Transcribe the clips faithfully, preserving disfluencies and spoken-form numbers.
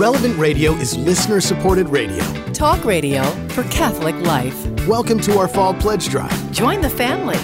Relevant Radio is listener-supported radio. Talk radio for Catholic life. Welcome to our Fall Pledge Drive. Join the family.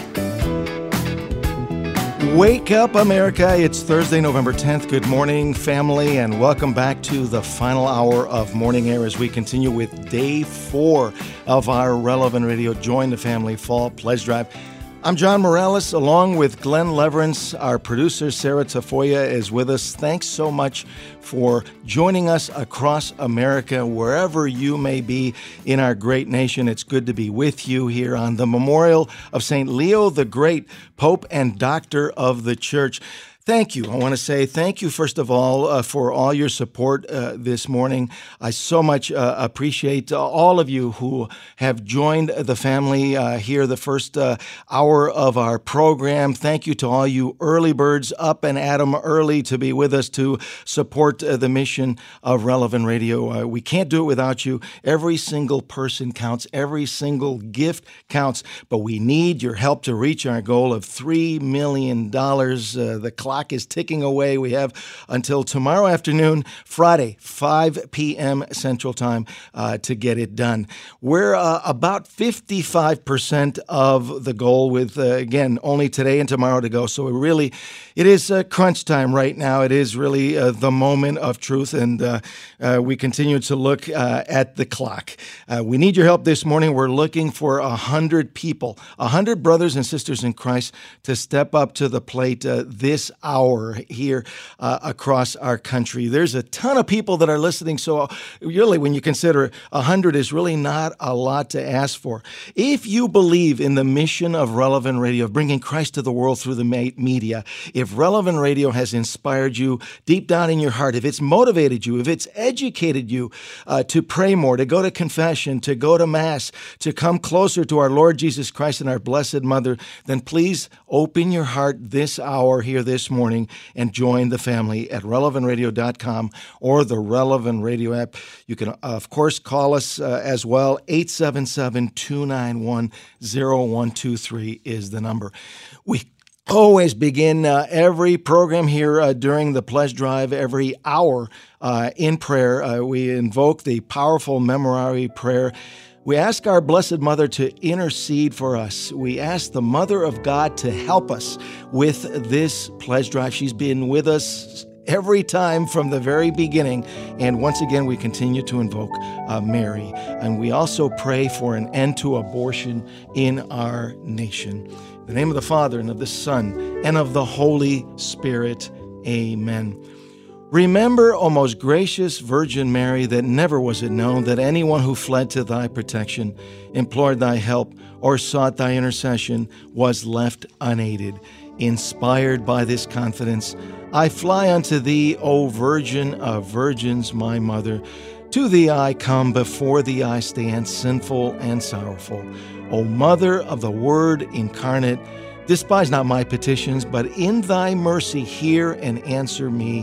Wake up, America. It's Thursday, November tenth. Good morning, family, and welcome back to the final hour of Morning Air as we continue with day four of our Relevant Radio Join the Family Fall Pledge Drive. I'm John Morales, along with Glenn Leverance. Our producer, Sarah Tafoya, is with us. Thanks so much for joining us across America, wherever you may be in our great nation. It's good to be with you here on the memorial of Saint Leo the Great, Pope and Doctor of the Church. Thank you. I want to say thank you, first of all, uh, for all your support uh, this morning. I so much uh, appreciate uh, all of you who have joined the family uh, here the first uh, hour of our program. Thank you to all you early birds up and at 'em early to be with us to support uh, the mission of Relevant Radio. Uh, we can't do it without you. Every single person counts. Every single gift counts. But we need your help to reach our goal of three million dollars. Uh, the clock is ticking away. We have until tomorrow afternoon, Friday, five p.m. Central Time, uh, to get it done. We're uh, about fifty-five percent of the goal with, uh, again, only today and tomorrow to go. So it really, it is uh, crunch time right now. It is really uh, the moment of truth, and uh, uh, we continue to look uh, at the clock. Uh, we need your help this morning. We're looking for one hundred people, one hundred brothers and sisters in Christ to step up to the plate uh, this hour here uh, across our country. There's a ton of people that are listening, so really when you consider one hundred is really not a lot to ask for. If you believe in the mission of Relevant Radio, of bringing Christ to the world through the media, if Relevant Radio has inspired you deep down in your heart, if it's motivated you, if it's educated you uh, to pray more, to go to confession, to go to Mass, to come closer to our Lord Jesus Christ and our Blessed Mother, then please open your heart this hour here this morning morning and join the family at relevant radio dot com or the Relevant Radio app. You can, uh, of course, call us uh, as well. eight seven seven, two nine one, zero one two three is the number. We always begin uh, every program here uh, during the Pledge Drive, every hour uh, in prayer. Uh, we invoke the powerful Memorare prayer. We ask our Blessed Mother to intercede for us. We ask the Mother of God to help us with this pledge drive. She's been with us every time from the very beginning. And once again, we continue to invoke uh, Mary. And we also pray for an end to abortion in our nation. In the name of the Father, and of the Son, and of the Holy Spirit. Amen. Remember, O most gracious Virgin Mary, that never was it known that anyone who fled to thy protection, implored thy help, or sought thy intercession was left unaided. Inspired by this confidence, I fly unto thee, O Virgin of Virgins, my Mother. To thee I come, before thee I stand, sinful and sorrowful. O Mother of the Word incarnate, despise not my petitions, but in thy mercy hear and answer me.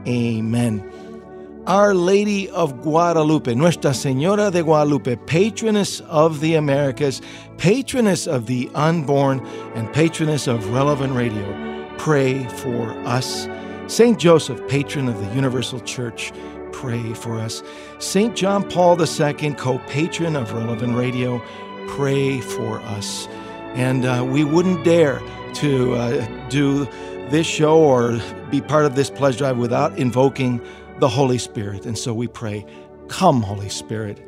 Amen. Our Lady of Guadalupe, Nuestra Señora de Guadalupe, patroness of the Americas, patroness of the unborn, and patroness of Relevant Radio, pray for us. Saint Joseph, patron of the Universal Church, pray for us. Saint John Paul the Second, co-patron of Relevant Radio, pray for us. And uh, we wouldn't dare to uh, do this show or be part of this pledge drive without invoking the Holy Spirit. And so we pray, come, Holy Spirit,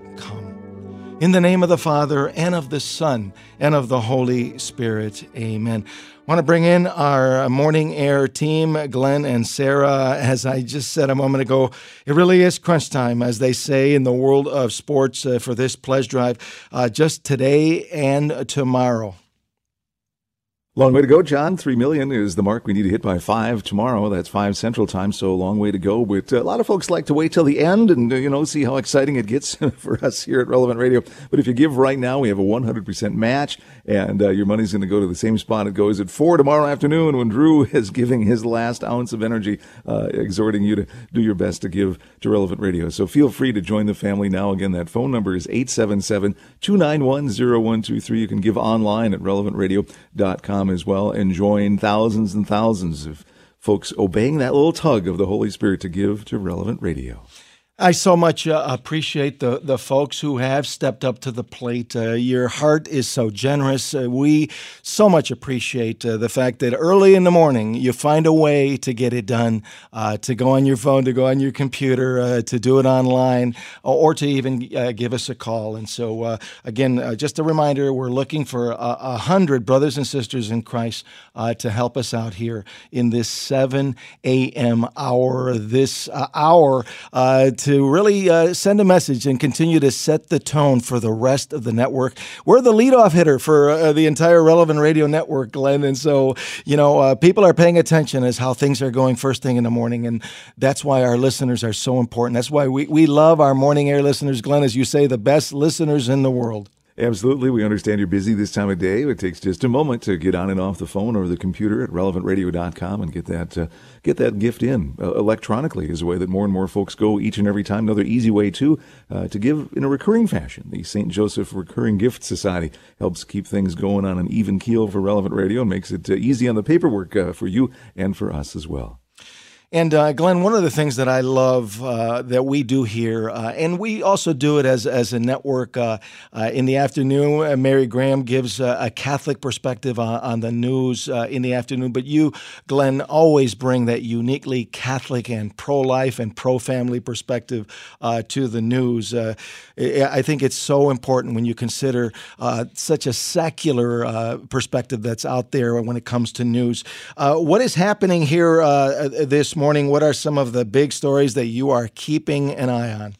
come. In the name of the Father, and of the Son, and of the Holy Spirit. Amen. I want to bring in our Morning Air team, Glenn and Sarah. As I just said a moment ago, it really is crunch time, as they say in the world of sports, uh, for this pledge drive, uh, just today and tomorrow. Long way to go, John. Three million is the mark we need to hit by five tomorrow. That's five Central Time, so a long way to go. But a lot of folks like to wait till the end and, you know, see how exciting it gets for us here at Relevant Radio. But if you give right now, we have a one hundred percent match, and uh, your money's going to go to the same spot it goes at four tomorrow afternoon when Drew is giving his last ounce of energy, uh, exhorting you to do your best to give to Relevant Radio. So feel free to join the family now. Again, that phone number is eight seven seven, two nine one, zero one two three. You can give online at relevant radio dot com as well, and join thousands and thousands of folks obeying that little tug of the Holy Spirit to give to Relevant Radio. I so much uh, appreciate the, the folks who have stepped up to the plate. Uh, your heart is so generous. Uh, we so much appreciate uh, the fact that early in the morning you find a way to get it done, uh, to go on your phone, to go on your computer, uh, to do it online, or to even uh, give us a call. And so, uh, again, uh, just a reminder, we're looking for a, a hundred brothers and sisters in Christ uh, to help us out here in this seven a.m. hour, this uh, hour uh, to to really uh, send a message and continue to set the tone for the rest of the network. We're the leadoff hitter for uh, the entire Relevant Radio Network, Glenn, and so, you know, uh, people are paying attention as how things are going first thing in the morning, and that's why our listeners are so important. That's why we, we love our morning air listeners, Glenn, as you say, the best listeners in the world. Absolutely. We understand you're busy this time of day. It takes just a moment to get on and off the phone or the computer at relevant radio dot com and get that uh, get that gift in uh, electronically is a way that more and more folks go each and every time. Another easy way, too, uh, to give in a recurring fashion. The Saint Joseph Recurring Gift Society helps keep things going on an even keel for Relevant Radio and makes it uh, easy on the paperwork uh, for you and for us as well. And uh, Glenn, one of the things that I love uh, that we do here, uh, and we also do it as as a network uh, uh, in the afternoon. Uh, Mary Graham gives uh, a Catholic perspective on, on the news uh, in the afternoon, but you, Glenn, always bring that uniquely Catholic and pro-life and pro-family perspective uh, to the news. Uh, I think it's so important when you consider uh, such a secular uh, perspective that's out there when it comes to news. Uh, what is happening here uh, this morning? What are some of the big stories that you are keeping an eye on?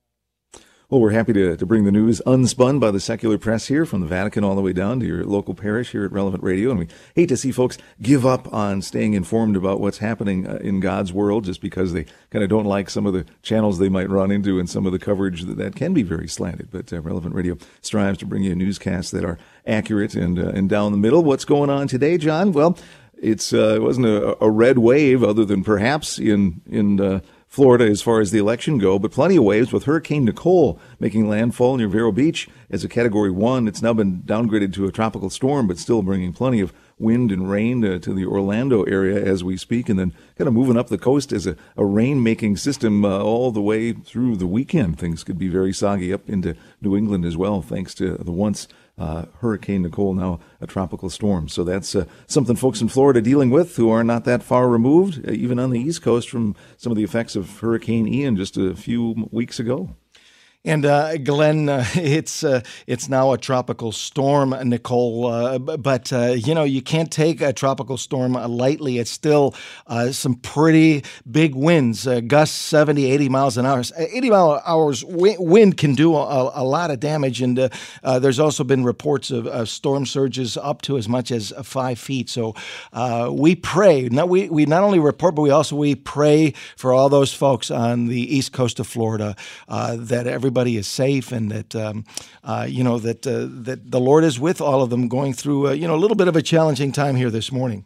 Well, we're happy to, to bring the news unspun by the secular press here, from the Vatican all the way down to your local parish here at Relevant Radio. And we hate to see folks give up on staying informed about what's happening uh, in God's world just because they kind of don't like some of the channels they might run into and some of the coverage that, that can be very slanted. But uh, Relevant Radio strives to bring you newscasts that are accurate and, uh, and down the middle. What's going on today, John? Well, it's uh, it wasn't a, a red wave other than perhaps in, in uh, Florida as far as the election go, but plenty of waves with Hurricane Nicole making landfall near Vero Beach as a Category one. It's now been downgraded to a tropical storm, but still bringing plenty of wind and rain uh, to the Orlando area as we speak, and then kind of moving up the coast as a, a rain-making system uh, all the way through the weekend. Things could be very soggy up into New England as well, thanks to the once uh, Hurricane Nicole, now a tropical storm. So that's uh, something folks in Florida dealing with who are not that far removed, uh, even on the East Coast, from some of the effects of Hurricane Ian just a few weeks ago. And uh, Glenn, uh, it's uh, it's now a tropical storm, Nicole. Uh, but uh, you know, you can't take a tropical storm lightly. It's still uh, some pretty big winds, uh, gusts seventy, eighty miles an hour. eighty mile an hour wind can do a, a lot of damage. And uh, uh, there's also been reports of, of storm surges up to as much as five feet. So uh, we pray. Not we we not only report, but we also we pray for all those folks on the east coast of Florida uh, that every Everybody is safe, and that um, uh, you know that uh, that the Lord is with all of them, going through uh, you know a little bit of a challenging time here this morning.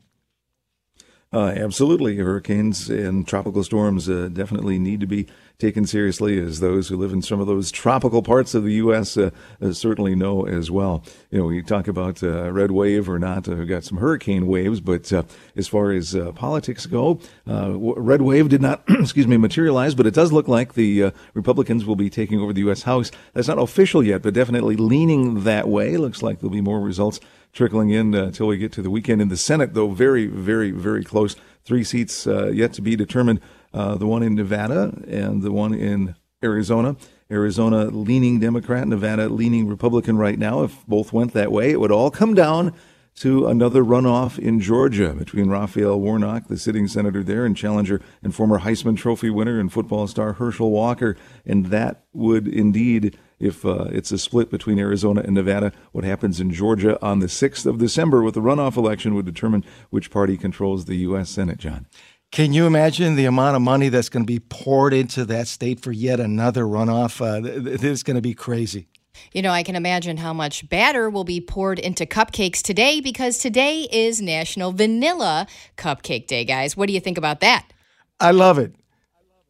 Uh, absolutely, hurricanes and tropical storms uh, definitely need to be taken seriously, as those who live in some of those tropical parts of the U S uh, uh, certainly know as well. You know, we talk about uh, red wave or not. Uh, we've got some hurricane waves, but uh, as far as uh, politics go, uh, red wave did not, excuse me, materialize, but it does look like the uh, Republicans will be taking over the U S House. That's not official yet, but definitely leaning that way. Looks like there'll be more results trickling in uh, until we get to the weekend. In the Senate, though, very, very, very close. Three seats uh, yet to be determined. Uh, the one in Nevada and the one in Arizona. Arizona leaning Democrat, Nevada leaning Republican right now. If both went that way, it would all come down to another runoff in Georgia between Raphael Warnock, the sitting senator there, and challenger and former Heisman Trophy winner and football star Herschel Walker. And that would indeed, if uh, it's a split between Arizona and Nevada, what happens in Georgia on the sixth of December with the runoff election would determine which party controls the U S Senate, John. Can you imagine the amount of money that's going to be poured into that state for yet another runoff? Uh, this is going to be crazy. You know, I can imagine how much batter will be poured into cupcakes today, because today is National Vanilla Cupcake Day, guys. What do you think about that? I love it.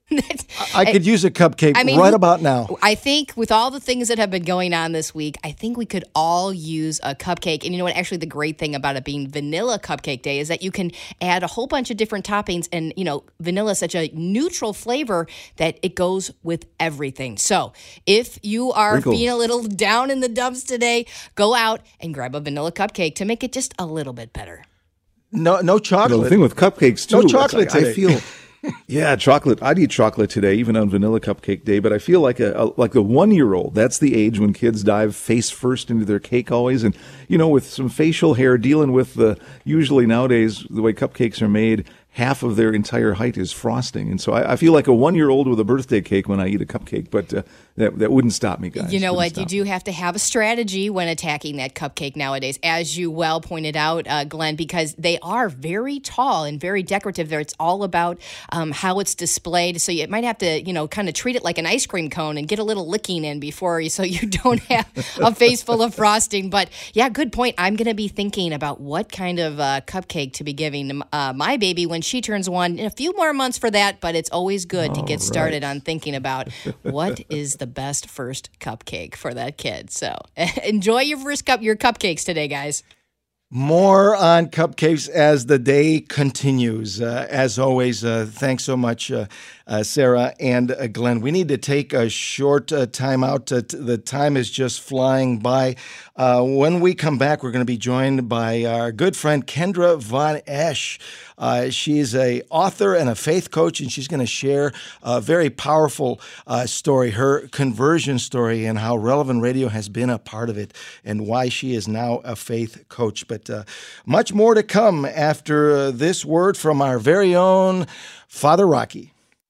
I could use a cupcake I mean, right about now. I think with all the things that have been going on this week, I think we could all use a cupcake. And you know what? Actually, the great thing about it being Vanilla Cupcake Day is that you can add a whole bunch of different toppings. And, you know, vanilla is such a neutral flavor that it goes with everything. So if you are Sprinkles. feeling a little down in the dumps today, go out and grab a vanilla cupcake to make it just a little bit better. No, no chocolate. You know, the thing with cupcakes too. No it's chocolate like, today. I feel. Yeah, chocolate. I'd eat chocolate today, even on Vanilla Cupcake Day. But I feel like a, a like the one-year-old. That's the age when kids dive face first into their cake always, and you know, with some facial hair, dealing with the usually nowadays the way cupcakes are made, half of their entire height is frosting, and so I, I feel like a one-year-old with a birthday cake when I eat a cupcake. But uh, that that wouldn't stop me, guys. You know Wouldn't what? You stop do have to have a strategy when attacking that cupcake nowadays, as you well pointed out, uh, Glenn, because they are very tall and very decorative. There, it's all about um, how it's displayed. So you might have to, you know, kind of treat it like an ice cream cone and get a little licking in before you, so you don't have a face full of frosting. But yeah, good point. I'm going to be thinking about what kind of uh, cupcake to be giving uh, my baby when she turns one. In a few more months for that, but it's always good to get started on thinking about what is the best first cupcake for that kid. So enjoy your first cup, your cupcakes today, guys. More on cupcakes as the day continues. Uh, as always, uh, thanks so much, uh, uh, Sarah and uh, Glenn. We need to take a short uh, time out. Uh, t- the time is just flying by. Uh, when we come back, we're going to be joined by our good friend Kendra Von Esch. Uh, she's a author and a faith coach, and she's going to share a very powerful uh, story, her conversion story, and how Relevant Radio has been a part of it, and why she is now a faith coach. But uh, much more to come after uh, this word from our very own Father Rocky.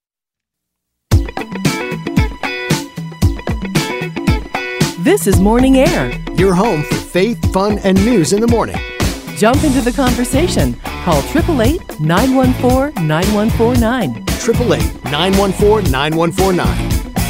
This is Morning Air. Your home for faith, fun, and news in the morning. Jump into the conversation. Call eight eight eight, nine one four, nine one four nine. eight eight eight, nine one four, nine one four nine.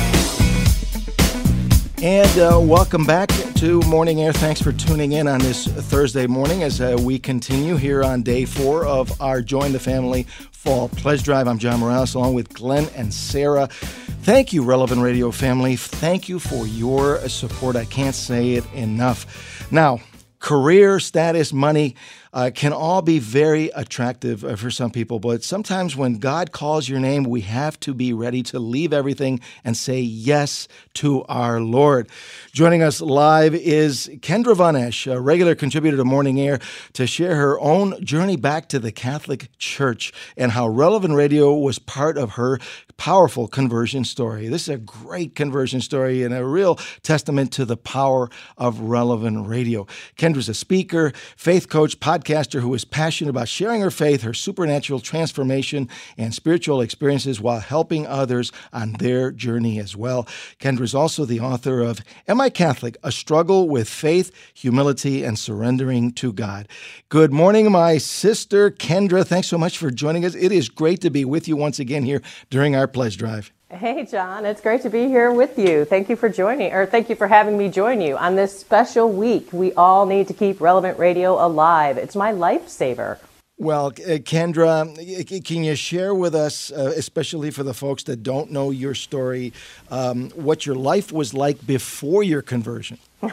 And uh, welcome back to Morning Air. Thanks for tuning in on this Thursday morning as uh, we continue here on day four of our Join the Family Fall Pledge Drive. I'm John Morales along with Glenn and Sarah. Thank you, Relevant Radio family. Thank you for your support. I can't say it enough. Now, career, status, money uh, can all be very attractive uh, for some people, but sometimes when God calls your name, we have to be ready to leave everything and say yes to our Lord. Joining us live is Kendra Von Esch, a regular contributor to Morning Air, to share her own journey back to the Catholic Church and how Relevant Radio was part of her powerful conversion story. This is a great conversion story and a real testament to the power of Relevant Radio. Kendra's a speaker, faith coach, podcaster who is passionate about sharing her faith, her supernatural transformation, and spiritual experiences while helping others on their journey as well. Kendra is also the author of Am I Catholic? A Struggle with Faith, Humility, and Surrendering to God. Good morning, my sister Kendra. Thanks so much for joining us. It is great to be with you once again here during our Pledge Drive. Hey, John, it's great to be here with you. Thank you for joining, or thank you for having me join you on this special week. We all need to keep Relevant Radio alive. It's my lifesaver. Well, uh, Kendra, can you share with us, uh, especially for the folks that don't know your story, um, what your life was like before your conversion? All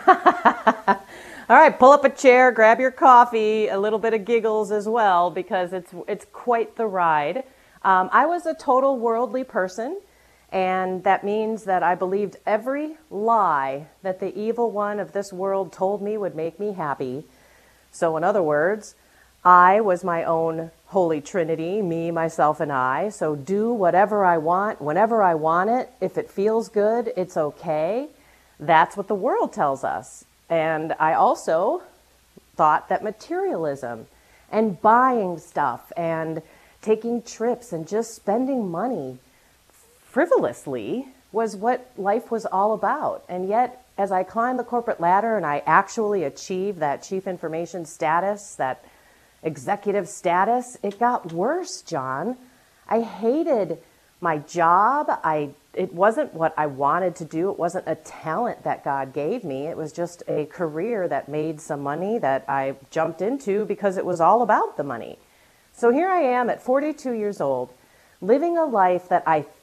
right, pull up a chair, grab your coffee, a little bit of giggles as well, because it's it's quite the ride. Um, I was a total worldly person, and that means that I believed every lie that the evil one of this world told me would make me happy. So in other words, I was my own Holy Trinity, me, myself, and I. So do whatever I want, whenever I want it. If it feels good, it's okay. That's what the world tells us. And I also thought that materialism and buying stuff and taking trips and just spending money frivolously was what life was all about. And yet, as I climbed the corporate ladder and I actually achieved that chief information status, that executive status, it got worse, John. I hated my job. I it wasn't what I wanted to do. It wasn't a talent that God gave me. It was just a career that made some money that I jumped into because it was all about the money. So here I am at forty-two years old, living a life that I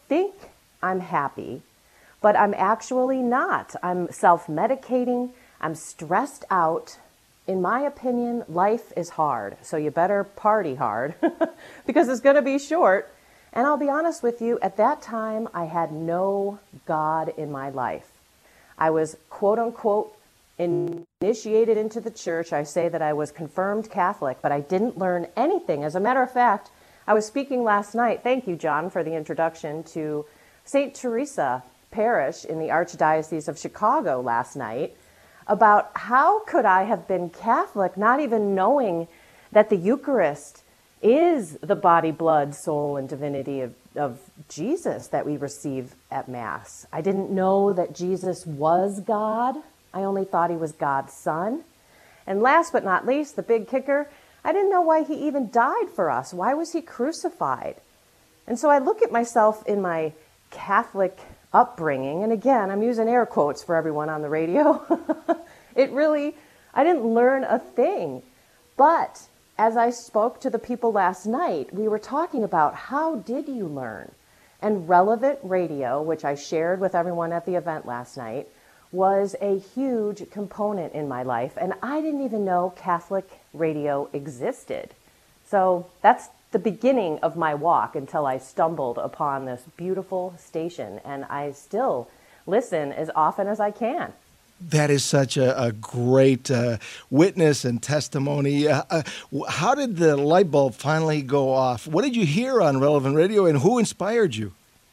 think I'm happy, but I'm actually not. I'm self-medicating. I'm stressed out. In my opinion, life is hard, so you better party hard because it's going to be short. And I'll be honest with you, at that time, I had no God in my life. I was, quote unquote, initiated into the church. I say that I was confirmed Catholic, but I didn't learn anything. As a matter of fact, I was speaking last night, thank you, John, for the introduction, to Saint Teresa Parish in the Archdiocese of Chicago last night, about how could I have been Catholic not even knowing that the Eucharist is the body, blood, soul, and divinity of, of Jesus that we receive at Mass. I didn't know that Jesus was God. I only thought he was God's son. And last but not least, the big kicker, I didn't know why he even died for us. Why was he crucified? And so I look at myself in my Catholic upbringing, and again, I'm using air quotes for everyone on the radio. It really, I didn't learn a thing. But as I spoke to the people last night, we were talking about how did you learn? And Relevant Radio, which I shared with everyone at the event last night, was a huge component in my life. And I didn't even know Catholic radio existed. So that's the beginning of my walk until I stumbled upon this beautiful station. And I still listen as often as I can. That is such a, a great uh, witness and testimony. Uh, uh, how did the light bulb finally go off? What did you hear on Relevant Radio, and who inspired you?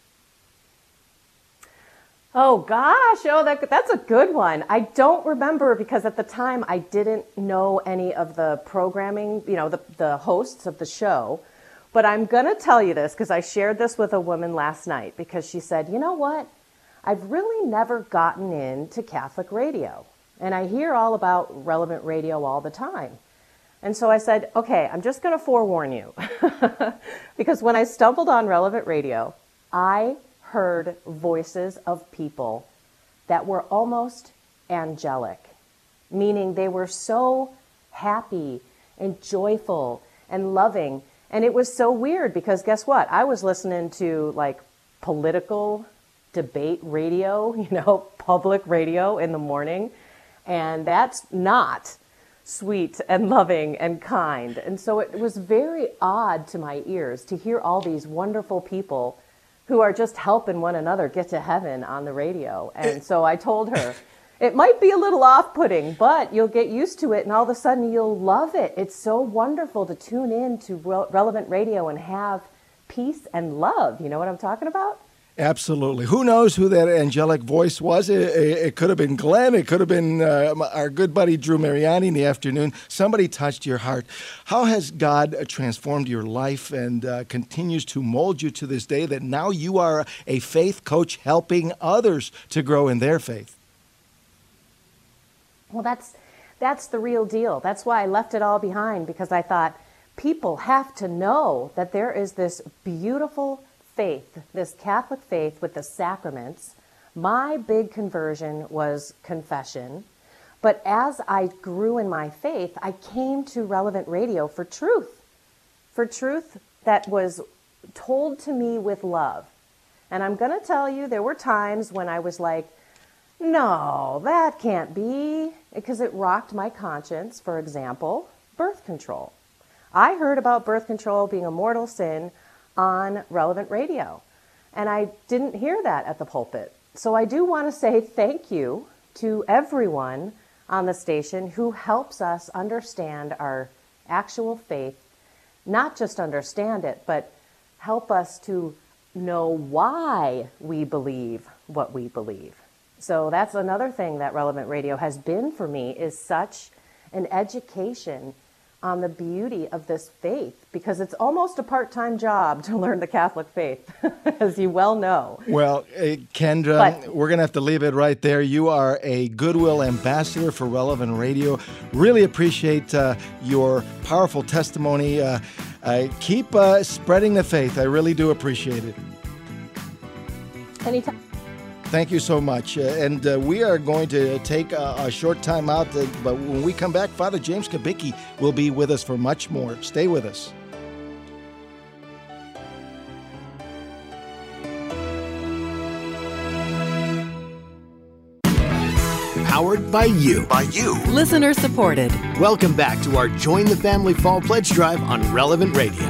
Oh, gosh. Oh, that, that's a good one. I don't remember because at the time I didn't know any of the programming, you know, the, the hosts of the show. But I'm going to tell you this because I shared this with a woman last night because she said, you know what? I've really never gotten into Catholic radio, and I hear all about Relevant Radio all the time. And so I said, okay, I'm just going to forewarn you, because when I stumbled on Relevant Radio, I heard voices of people that were almost angelic, meaning they were so happy and joyful and loving. And it was so weird because guess what? I was listening to like political debate radio, you know, public radio in the morning. And that's not sweet and loving and kind. And so it was very odd to my ears to hear all these wonderful people who are just helping one another get to heaven on the radio. And so I told her, it might be a little off-putting, but you'll get used to it and all of a sudden you'll love it. It's so wonderful to tune in to Relevant Radio and have peace and love. You know what I'm talking about? Absolutely. Who knows who that angelic voice was? It, it, it could have been Glenn. It could have been uh, our good buddy Drew Mariani in the afternoon. Somebody touched your heart. How has God transformed your life and uh, continues to mold you to this day that now you are a faith coach helping others to grow in their faith? Well, that's that's the real deal. That's why I left it all behind, because I thought people have to know that there is this beautiful faith, this Catholic faith with the sacraments. My big conversion was confession. But as I grew in my faith, I came to Relevant Radio for truth, for truth that was told to me with love. And I'm going to tell you, there were times when I was like, no, that can't be, because it rocked my conscience. For example, birth control. I heard about birth control being a mortal sin on Relevant Radio, and I didn't hear that at the pulpit. So I do want to say thank you to everyone on the station who helps us understand our actual faith, not just understand it, but help us to know why we believe what we believe. So that's another thing that Relevant Radio has been for me, is such an education on the beauty of this faith, because it's almost a part-time job to learn the Catholic faith, as you well know. Well, uh, Kendra, but, we're going to have to leave it right there. You are a Goodwill ambassador for Relevant Radio. Really appreciate uh, your powerful testimony. Uh, uh, keep uh, spreading the faith. I really do appreciate it. Anytime. Thank you so much. Uh, and uh, we are going to take a, a short time out, uh, but when we come back, Father James Kubicki will be with us for much more. Stay with us. powered by you. By you. Listener supported. Welcome back to our Join the Family Fall Pledge Drive on Relevant Radio.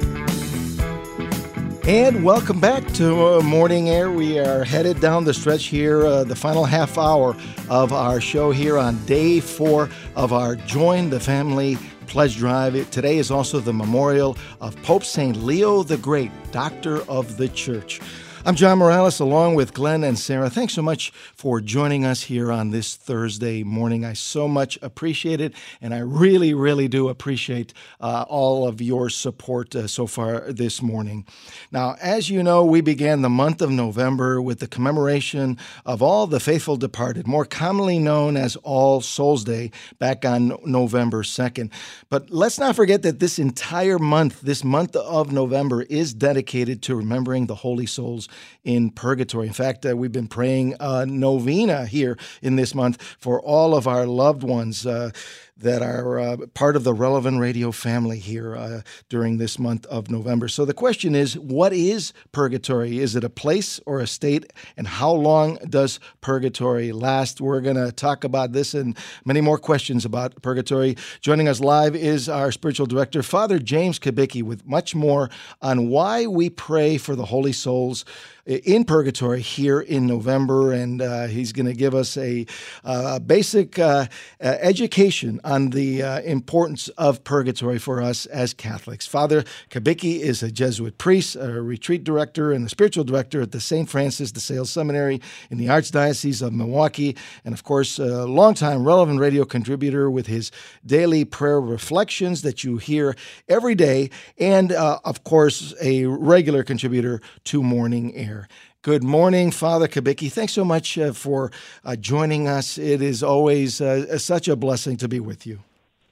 And welcome back to uh, Morning Air. We are headed down the stretch here, uh, the final half hour of our show here on day four of our Join the Family Pledge Drive. It, today is also the memorial of Pope Saint Leo the Great, Doctor of the Church. I'm John Morales, along with Glenn and Sarah. Thanks so much for joining us here on this Thursday morning. I so much appreciate it, and I really, really do appreciate uh, all of your support uh, so far this morning. Now, as you know, we began the month of November with the commemoration of all the faithful departed, more commonly known as All Souls Day, back on November second. But let's not forget that this entire month, this month of November, is dedicated to remembering the holy souls in purgatory. In fact, uh, we've been praying a novena here in this month for all of our loved ones uh, that are uh, part of the Relevant Radio family here uh, during this month of November. So the question is, what is purgatory? Is it a place or a state? And how long does purgatory last? We're going to talk about this and many more questions about purgatory. Joining us live is our spiritual director, Father James Kubicki, with much more on why we pray for the holy souls in purgatory here in November, and uh, he's going to give us a uh, basic uh, uh, education on the uh, importance of purgatory for us as Catholics. Father Kubicki is a Jesuit priest, a retreat director, and the spiritual director at the Saint Francis de Sales Seminary in the Archdiocese of Milwaukee, and of course, a longtime Relevant Radio contributor with his daily prayer reflections that you hear every day, and uh, of course, a regular contributor to Morning Air. Good morning, Father Kubicki. Thanks so much uh, for uh, joining us. It is always uh, such a blessing to be with you.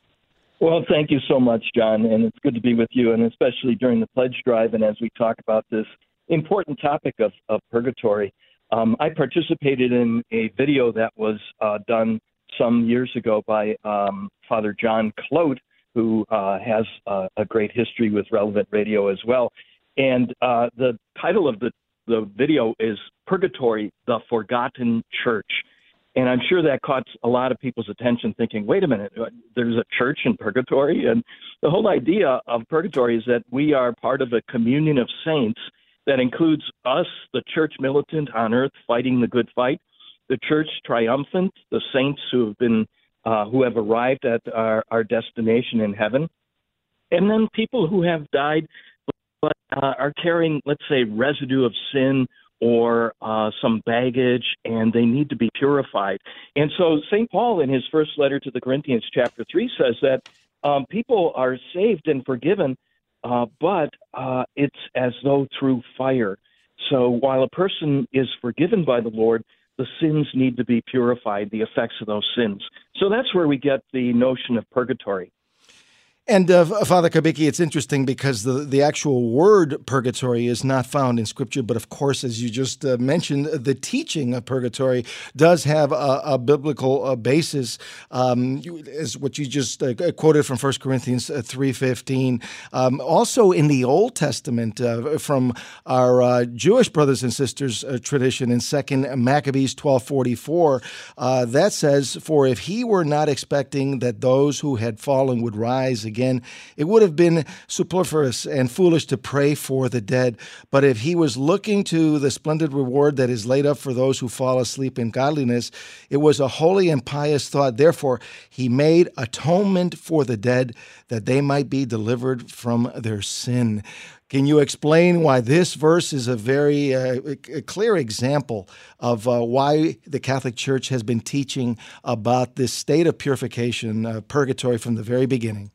Well, thank you so much, John, and it's good to be with you, and especially during the pledge drive and as we talk about this important topic of, of purgatory. Um, I participated in a video that was uh, done some years ago by um, Father John Clote, who uh, has uh, a great history with Relevant Radio as well. And uh, the title of the The video is Purgatory, the Forgotten Church. And I'm sure that caught a lot of people's attention thinking, wait a minute, there's a church in purgatory? And the whole idea of purgatory is that we are part of a communion of saints that includes us, the church militant on earth fighting the good fight, the church triumphant, the saints who have been, uh, who have arrived at our, our destination in heaven, and then people who have died but uh, are carrying, let's say, residue of sin or uh, some baggage, and they need to be purified. And so Saint Paul, in his first letter to the Corinthians, chapter three, says that um, people are saved and forgiven, uh, but uh, it's as though through fire. So while a person is forgiven by the Lord, the sins need to be purified, the effects of those sins. So that's where we get the notion of purgatory. And uh, Father Kubicki, it's interesting because the, the actual word purgatory is not found in Scripture, but of course, as you just uh, mentioned, the teaching of purgatory does have a, a biblical uh, basis, um, as what you just uh, quoted from First Corinthians three fifteen. Um, also in the Old Testament, uh, from our uh, Jewish brothers and sisters uh, tradition in Second Maccabees twelve forty-four, uh, that says, "For if he were not expecting that those who had fallen would rise again, it would have been superfluous and foolish to pray for the dead. But if he was looking to the splendid reward that is laid up for those who fall asleep in godliness, it was a holy and pious thought. Therefore, he made atonement for the dead that they might be delivered from their sin." Can you explain why this verse is a very uh, a clear example of uh, why the Catholic Church has been teaching about this state of purification, uh, purgatory, from the very beginning?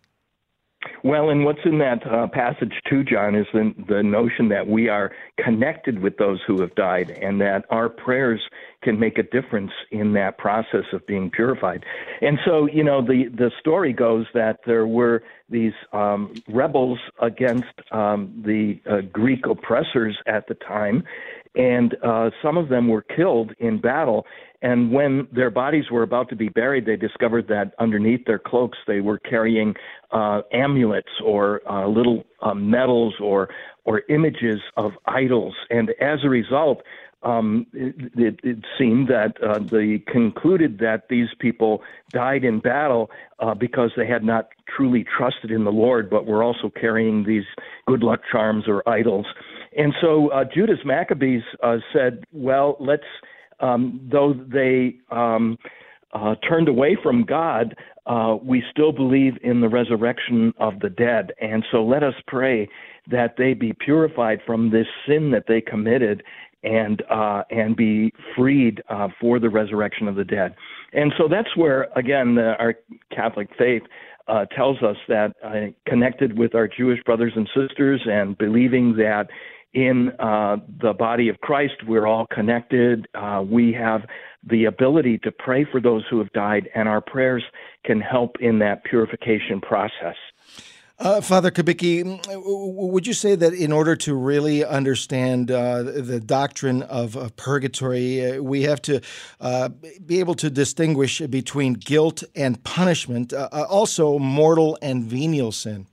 Well, and what's in that uh, passage too, John, is the, the notion that we are connected with those who have died and that our prayers can make a difference in that process of being purified. And so, you know, the, the story goes that there were these um, rebels against um, the uh, Greek oppressors at the time and uh, some of them were killed in battle. And when their bodies were about to be buried, they discovered that underneath their cloaks they were carrying uh, amulets or uh, little uh, medals or or images of idols. And as a result, um, it, it, it seemed that uh, they concluded that these people died in battle uh, because they had not truly trusted in the Lord, but were also carrying these good luck charms or idols. And so uh, Judas Maccabees uh, said, well, let's Um, though they um, uh, turned away from God, uh, we still believe in the resurrection of the dead. And so let us pray that they be purified from this sin that they committed and uh, and be freed uh, for the resurrection of the dead. And so that's where, again, the, our Catholic faith uh, tells us that uh, connected with our Jewish brothers and sisters and believing that in uh, the body of Christ, we're all connected. Uh, we have the ability to pray for those who have died, and our prayers can help in that purification process. Uh, Father Kubicki, would you say that in order to really understand uh, the doctrine of, of purgatory, uh, we have to uh, be able to distinguish between guilt and punishment, uh, also mortal and venial sin?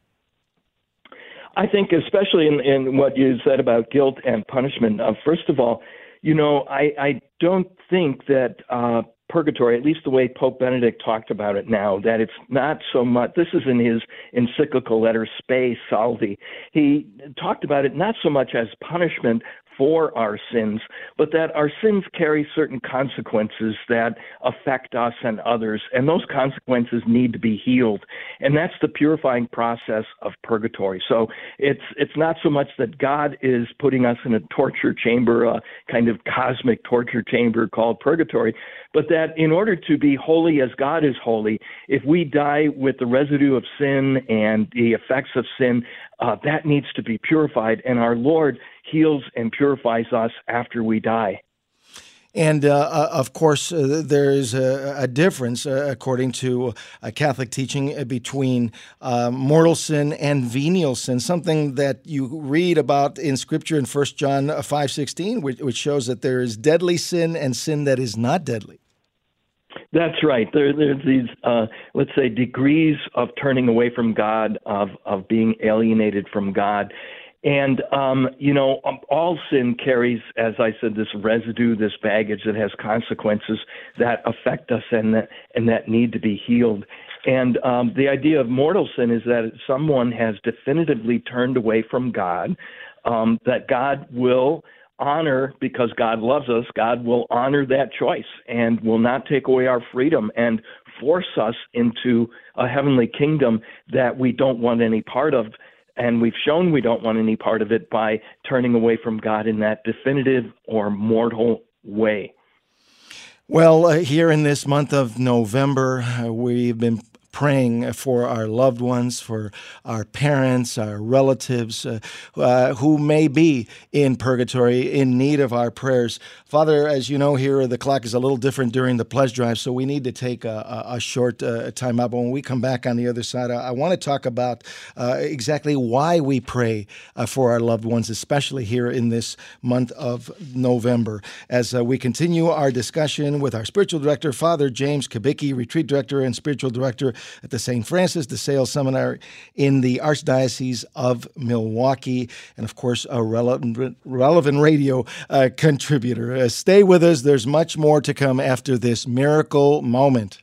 I think especially in, in what you said about guilt and punishment, uh, first of all, you know, I, I don't think that uh, purgatory, at least the way Pope Benedict talked about it now, that it's not so much, this is in his encyclical letter, Spe Salvi. He talked about it not so much as punishment for our sins, but that our sins carry certain consequences that affect us and others, and those consequences need to be healed. And that's the purifying process of purgatory. So it's it's not so much that God is putting us in a torture chamber, a kind of cosmic torture chamber called purgatory, but that in order to be holy as God is holy, if we die with the residue of sin and the effects of sin, uh, that needs to be purified, and our Lord heals and purifies us after we die. And, uh, of course, uh, there is a, a difference, uh, according to a Catholic teaching, uh, between uh, mortal sin and venial sin, something that you read about in Scripture in First John five sixteen, which, which shows that there is deadly sin and sin that is not deadly. That's right. There, there's these, uh, let's say, degrees of turning away from God, of, of being alienated from God. And, um, you know, all sin carries, as I said, this residue, this baggage that has consequences that affect us and that, and that need to be healed. And um, the idea of mortal sin is that someone has definitively turned away from God, um, that God will honor, because God loves us, God will honor that choice and will not take away our freedom and force us into a heavenly kingdom that we don't want any part of. And we've shown we don't want any part of it by turning away from God in that definitive or mortal way. Well, uh, here in this month of November, uh, we've been praying for our loved ones, for our parents, our relatives uh, uh, who may be in purgatory, in need of our prayers. Father, as you know, here the clock is a little different during the pledge drive, so we need to take a, a short uh, time out. But when we come back on the other side, I, I want to talk about uh, exactly why we pray uh, for our loved ones, especially here in this month of November, as uh, we continue our discussion with our spiritual director, Father James Kubicki, retreat director and spiritual director at the Saint Francis de Sales Seminary in the Archdiocese of Milwaukee, and of course, a relevant, relevant radio uh, contributor. Uh, stay with us. There's much more to come after this miracle moment.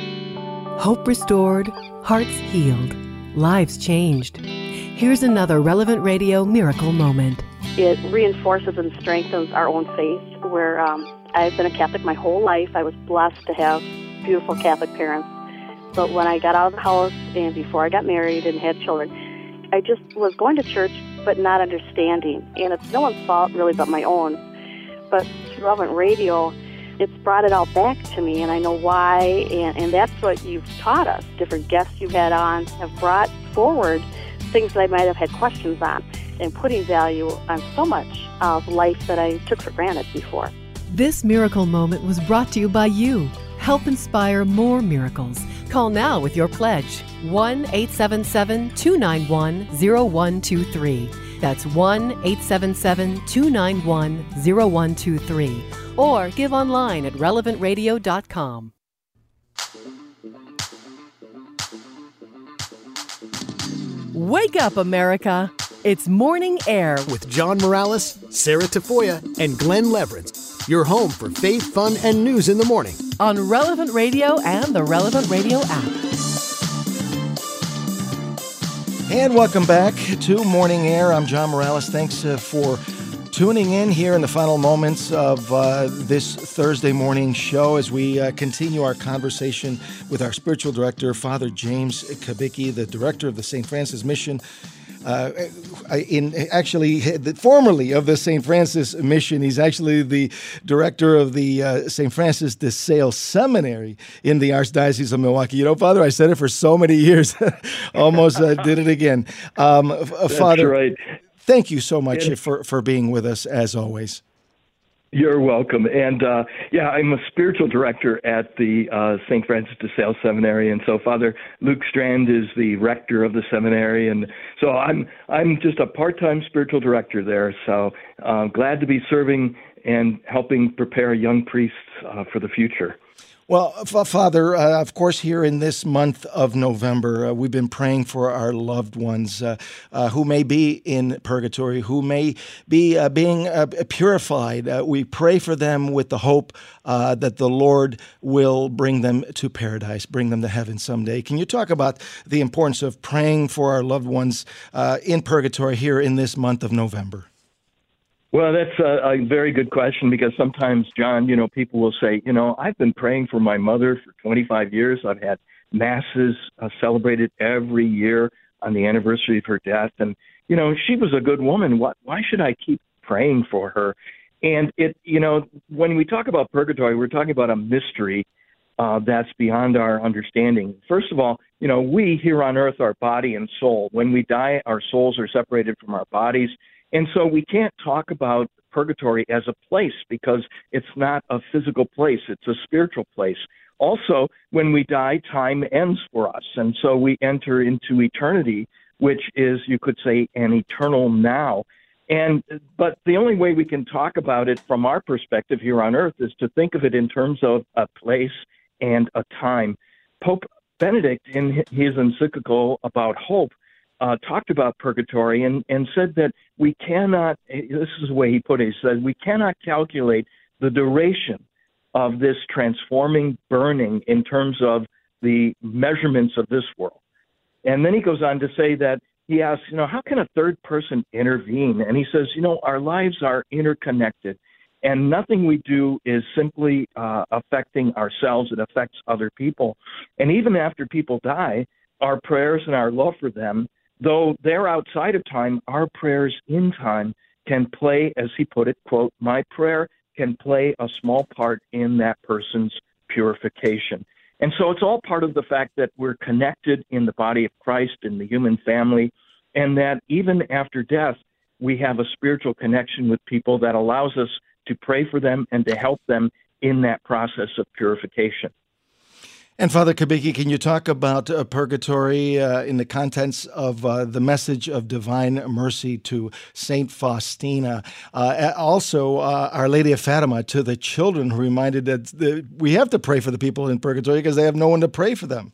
Hope restored, hearts healed, lives changed. Here's another Relevant Radio miracle moment. It reinforces and strengthens our own faith. Where um, I've been a Catholic my whole life. I was blessed to have beautiful Catholic parents. But when I got out of the house and before I got married and had children, I just was going to church but not understanding. And it's no one's fault really but my own. But through Relevant Radio, it's brought it all back to me, and I know why. And, and that's what you've taught us. Different guests you've had on have brought forward things that I might have had questions on, and putting value on so much of life that I took for granted before. This miracle moment was brought to you by you. Help inspire more miracles. Call now with your pledge, one eight seven seven, two nine one, zero one two three. That's one eight seven seven, two nine one, zero one two three or give online at relevant radio dot com. Wake up, America. It's Morning Air With John Morales, Sarah Tafoya, and Glenn Leverance. Your home for faith, fun, and news in the morning. on Relevant Radio and the Relevant Radio app. And welcome back to Morning Air. I'm John Morales. Thanks uh, for tuning in here in the final moments of uh, this Thursday morning show as we uh, continue our conversation with our spiritual director, Father James Kubicki, the director of the Saint Francis Mission. Uh, in actually, formerly of the Saint Francis Mission, he's actually the director of the uh, Saint Francis de Sales Seminary in the Archdiocese of Milwaukee. You know, Father, I said it for so many years, almost uh, did it again. Um, That's Father, right. Thank you so much Yeah. for, for being with us, as always. You're welcome. And uh, yeah, I'm a spiritual director at the uh, Saint Francis de Sales Seminary, and so Father Luke Strand is the rector of the seminary, and so I'm I'm just a part-time spiritual director there. So uh, glad to be serving and helping prepare young priests uh, for the future. Well, F- Father, uh, of course, here in this month of November, uh, we've been praying for our loved ones uh, uh, who may be in purgatory, who may be uh, being uh, purified. Uh, we pray for them with the hope uh, that the Lord will bring them to paradise, bring them to heaven someday. Can you talk about the importance of praying for our loved ones uh, in purgatory here in this month of November? Well, that's a, a very good question, because sometimes, John, you know, people will say, you know, I've been praying for my mother for twenty-five years. I've had masses uh, celebrated every year on the anniversary of her death. And, you know, she was a good woman. What, why should I keep praying for her? And it, you know, when we talk about purgatory, we're talking about a mystery uh, that's beyond our understanding. First of all, you know, we here on earth are body and soul. When we die, our souls are separated from our bodies. And so we can't talk about purgatory as a place, because it's not a physical place. It's a spiritual place. Also, when we die, time ends for us. And so we enter into eternity, which is, you could say, an eternal now. And but the only way we can talk about it from our perspective here on earth is to think of it in terms of a place and a time. Pope Benedict, in his encyclical about hope, Uh, talked about purgatory and, and said that we cannot, this is the way he put it, he said, we cannot calculate the duration of this transforming burning in terms of the measurements of this world. And then he goes on to say that he asks, you know, how can a third person intervene? And he says, you know, our lives are interconnected, and nothing we do is simply uh, affecting ourselves. It affects other people. And even after people die, our prayers and our love for them, though they're outside of time, our prayers in time can play, as he put it, quote, my prayer can play a small part in that person's purification. And so it's all part of the fact that we're connected in the body of Christ, in the human family, and that even after death, we have a spiritual connection with people that allows us to pray for them and to help them in that process of purification. And Father Kubicki, can you talk about uh, purgatory uh, in the contents of uh, the message of divine mercy to Saint Faustina? Uh, also, uh, Our Lady of Fatima to the children, who reminded that the, we have to pray for the people in purgatory because they have no one to pray for them.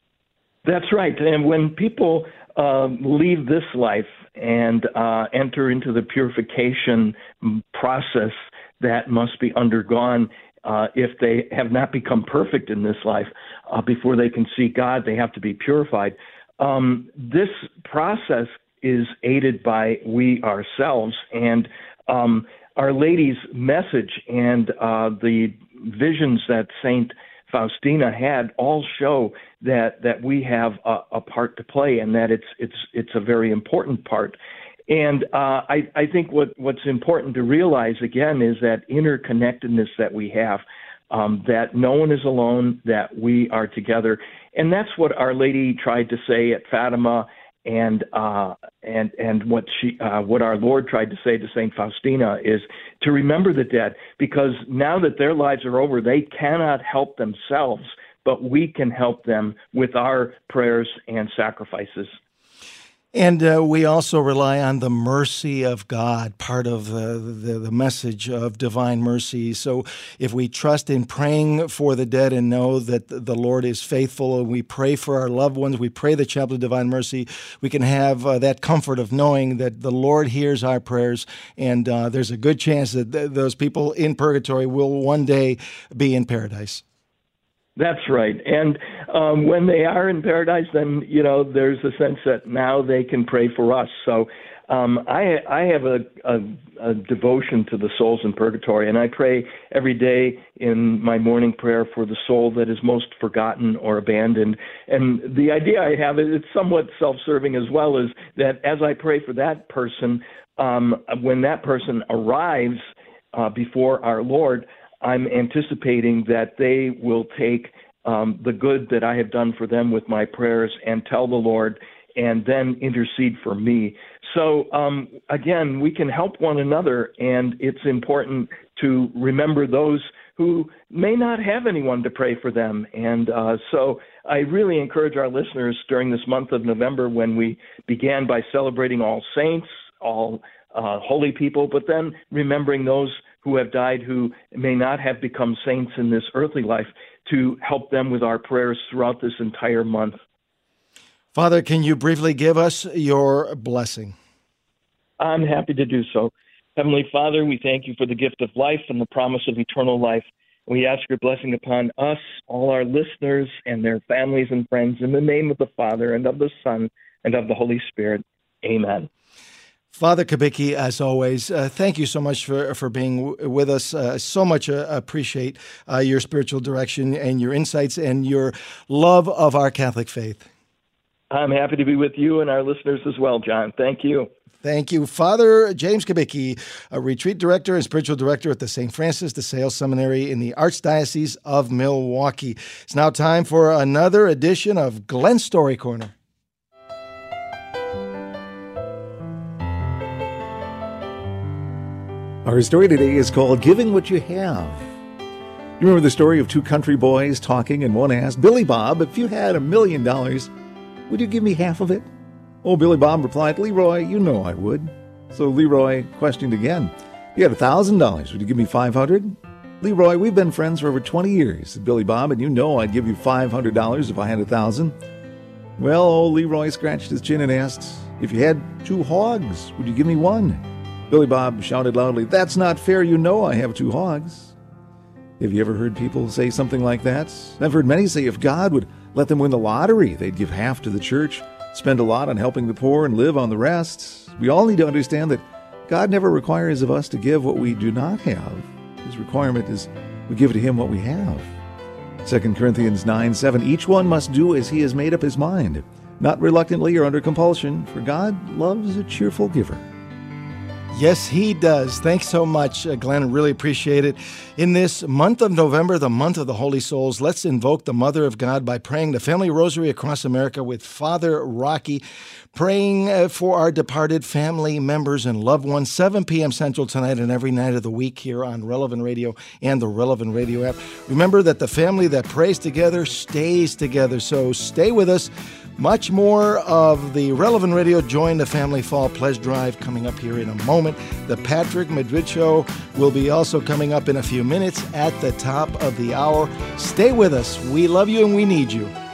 That's right. And when people uh, leave this life and uh, enter into the purification process that must be undergone, Uh, if they have not become perfect in this life, uh, before they can see God, they have to be purified. Um, this process is aided by we ourselves, and um, Our Lady's message and uh, the visions that Saint Faustina had all show that that we have a, a part to play, and that it's it's it's a very important part. And uh, I, I think what, what's important to realize, again, is that interconnectedness that we have, um, that no one is alone, that we are together. And that's what Our Lady tried to say at Fatima, and uh, and and what she uh, what our Lord tried to say to Saint Faustina is to remember the dead, because now that their lives are over, they cannot help themselves, but we can help them with our prayers and sacrifices. And uh, we also rely on the mercy of God, part of the, the, the message of divine mercy. So if we trust in praying for the dead and know that the Lord is faithful, and we pray for our loved ones, we pray the chaplet of divine mercy, we can have uh, that comfort of knowing that the Lord hears our prayers, and uh, there's a good chance that th- those people in purgatory will one day be in paradise. That's right. And um, when they are in paradise, then, you know, there's a sense that now they can pray for us. So um, I, I have a, a, a devotion to the souls in purgatory, and I pray every day in my morning prayer for the soul that is most forgotten or abandoned. And the idea I have, it's somewhat self-serving as well, is that as I pray for that person, um, when that person arrives uh, before our Lord, I'm anticipating that they will take um, the good that I have done for them with my prayers and tell the Lord and then intercede for me. So, um, again, we can help one another, and it's important to remember those who may not have anyone to pray for them. And uh, so I really encourage our listeners during this month of November, when we began by celebrating all saints, all uh, holy people, but then remembering those who have died who may not have become saints in this earthly life, to help them with our prayers throughout this entire month. Father, can you briefly give us your blessing? I'm happy to do so. Heavenly Father, we thank you for the gift of life and the promise of eternal life. We ask your blessing upon us, all our listeners, and their families and friends, in the name of the Father, and of the Son, and of the Holy Spirit. Amen. Father Kubicki, as always, uh, thank you so much for, for being w- with us. Uh, so much uh, appreciate uh, your spiritual direction and your insights and your love of our Catholic faith. I'm happy to be with you and our listeners as well, John. Thank you. Thank you. Father James Kubicki, a retreat director and spiritual director at the Saint Francis de Sales Seminary in the Archdiocese of Milwaukee. It's now time for another edition of Glenn's Story Corner. Our story today is called Giving What You Have. You remember the story of two country boys talking, and one asked, Billy Bob, if you had a million dollars, would you give me half of it? Oh, Billy Bob replied, Leroy, you know I would. So Leroy questioned again, you had a thousand dollars, would you give me five hundred? Leroy, we've been friends for over twenty years, said Billy Bob, and you know I'd give you five hundred dollars if I had a thousand. Well, old Leroy scratched his chin and asked, if you had two hogs, would you give me one? Billy Bob shouted loudly, that's not fair, you know I have two hogs. Have you ever heard people say something like that? I've heard many say if God would let them win the lottery, they'd give half to the church, spend a lot on helping the poor, and live on the rest. We all need to understand that God never requires of us to give what we do not have. His requirement is we give to him what we have. Second Corinthians nine seven, each one must do as he has made up his mind, not reluctantly or under compulsion, for God loves a cheerful giver. Yes, he does. Thanks so much, uh, Glenn. Really appreciate it. In this month of November, the month of the Holy Souls, let's invoke the Mother of God by praying the Family Rosary across America with Father Rocky, praying uh, for our departed family members and loved ones, seven p.m. Central tonight and every night of the week here on Relevant Radio and the Relevant Radio app. Remember that the family that prays together stays together, so stay with us. Much more of the Relevant Radio Join the Family Fall Pledge Drive coming up here in a moment. The Patrick Madrid Show will be also coming up in a few minutes at the top of the hour. Stay with us. We love you and we need you.